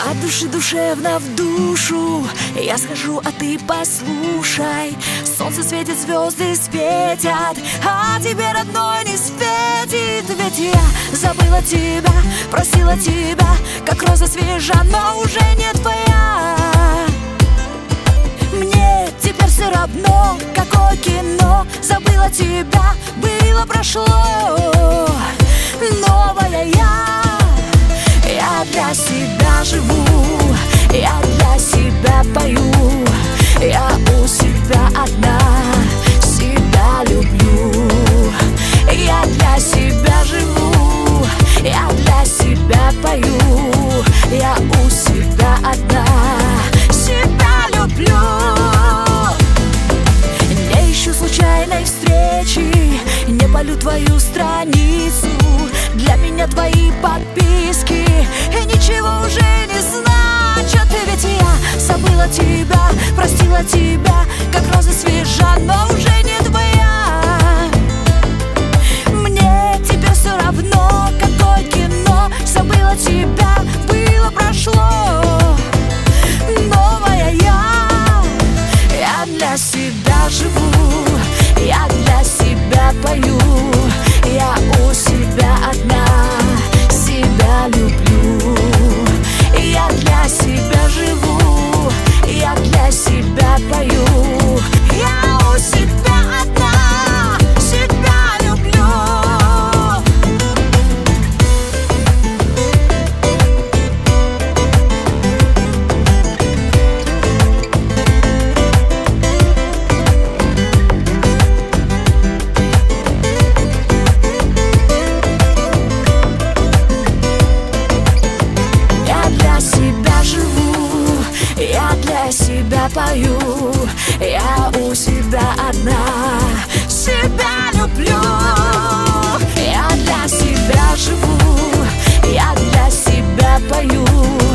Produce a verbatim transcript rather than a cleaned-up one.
От души душевно в душу я схожу, а ты послушай. Солнце светит, звезды светят, а тебе, родной, не светит. Ведь я забыла тебя, просила тебя, как роза свежа, но уже не твоя. Мне теперь все равно, какое кино. Забыла тебя, было, прошло. Новая я, я для себя живу, я для себя пою, я у себя одна, себя люблю. Я для себя живу, я для себя пою, я у себя одна, себя люблю. Не ищу случайной встречи, не палю твою страницу. Для меня твои подписки ничего уже не значат. Ведь я забыла тебя, простила тебя, как роза свежа, но уже не твоя. Мне теперь все равно, какое кино. Забыла тебя, было, прошло. Новая я, я для себя живу, я для себя пою, я у себя одна, себя люблю. Я для себя живу, я для себя пою, я у себя одна, себя люблю. Себя пою, я у себя одна, себя люблю. Я для себя живу, я для себя пою.